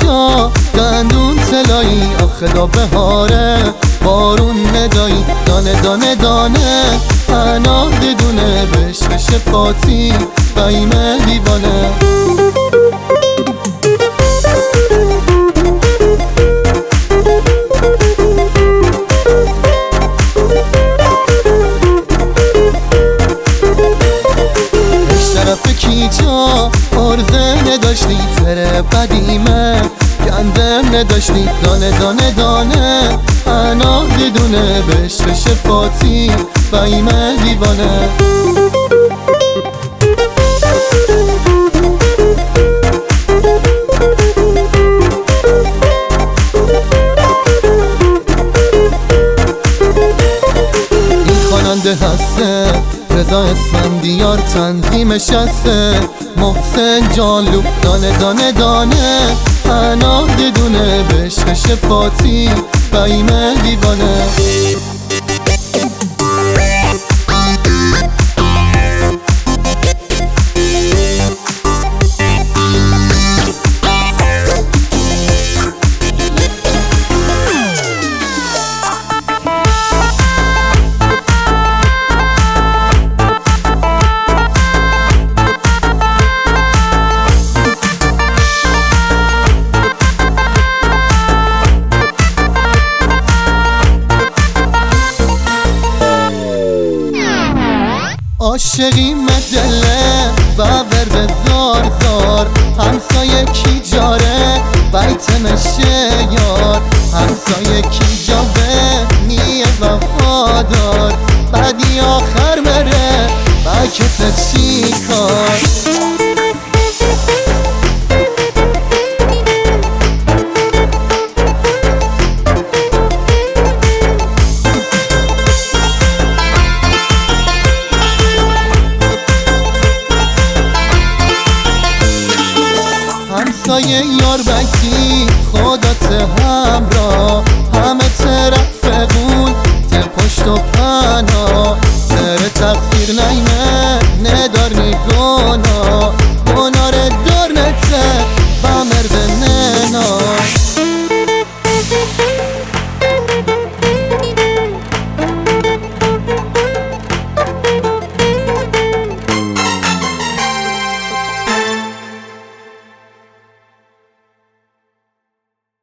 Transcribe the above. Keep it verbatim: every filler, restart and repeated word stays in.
جا دندون تلایی، آخه دا بهاره بارون ندایی، دانه دانه دانه انا بدونه بهش بشه فاتی قیمه دیوانه. طرف کیجا ارزه نداشتی، تره قدیمه گندم نداشتی، دانه دانه دانه انا بدونه بهش بشه فاتی قیمه دیوانه. این خواننده هسته رضا اسفندیار، تنظیمش هسته محسن جانلو، دانه دانه دانه انا بدونه بهش بشه فاتی قیمه دیوانه. عاشقی مدله و ورد زار زار، همسایه کی جاره بیت مشه یار، همسایه کی جاوه نیه وفادار، بعدی آخر مره بکت چی کار. همسایه یار بکی خودت همراه، همه طرف قول ته پشت و پناه، سر تقصیر نیمه ندار